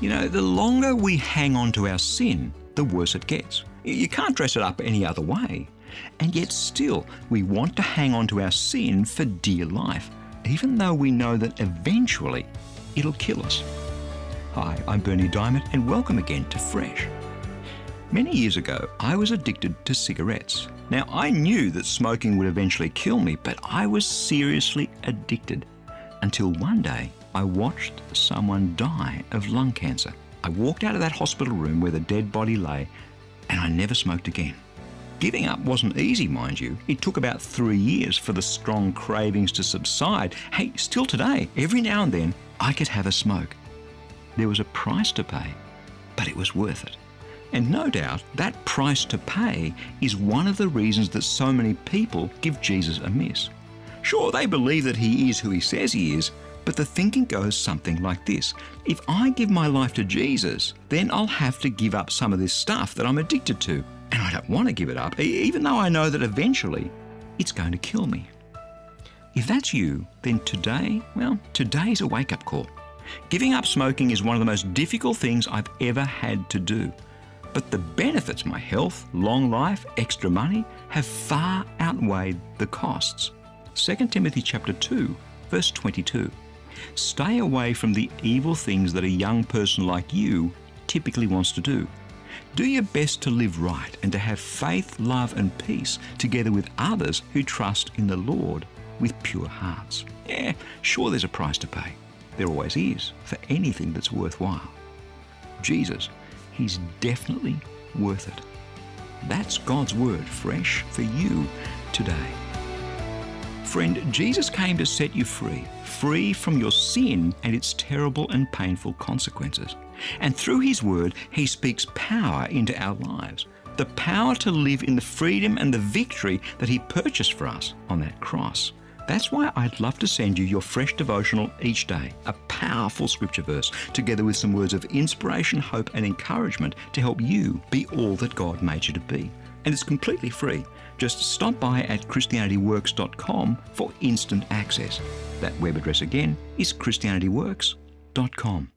You know, the longer we hang on to our sin, the worse it gets. You can't dress it up any other way. And yet still, we want to hang on to our sin for dear life, even though we know that eventually it'll kill us. Hi, I'm Berni Dymet, and welcome again to Fresh. Many years ago, I was addicted to cigarettes. Now, I knew that smoking would eventually kill me, but I was seriously addicted until one day I watched someone die of lung cancer. I walked out of that hospital room where the dead body lay, and I never smoked again. Giving up wasn't easy, mind you. It took about 3 years for the strong cravings to subside. Hey, still today, every now and then, I could have a smoke. There was a price to pay, but it was worth it. And no doubt, that price to pay is one of the reasons that so many people give Jesus a miss. Sure, they believe that he is who he says he is, but the thinking goes something like this. If I give my life to Jesus, then I'll have to give up some of this stuff that I'm addicted to. And I don't want to give it up, even though I know that eventually it's going to kill me. If that's you, then today's a wake-up call. Giving up smoking is one of the most difficult things I've ever had to do. But the benefits, my health, long life, extra money, have far outweighed the costs. 2 Timothy chapter 2, verse 22. Stay away from the evil things that a young person like you typically wants to do. Do your best to live right and to have faith, love and peace together with others who trust in the Lord with pure hearts. Yeah, sure there's a price to pay. There always is for anything that's worthwhile. Jesus, he's definitely worth it. That's God's word fresh for you today. Friend, Jesus came to set you free from your sin and its terrible and painful consequences. And through his word, he speaks power into our lives, the power to live in the freedom and the victory that he purchased for us on that cross. That's why I'd love to send you your fresh devotional each day, a powerful scripture verse, together with some words of inspiration, hope and encouragement to help you be all that God made you to be. And it's completely free. Just stop by at ChristianityWorks.com for instant access. That web address again is ChristianityWorks.com.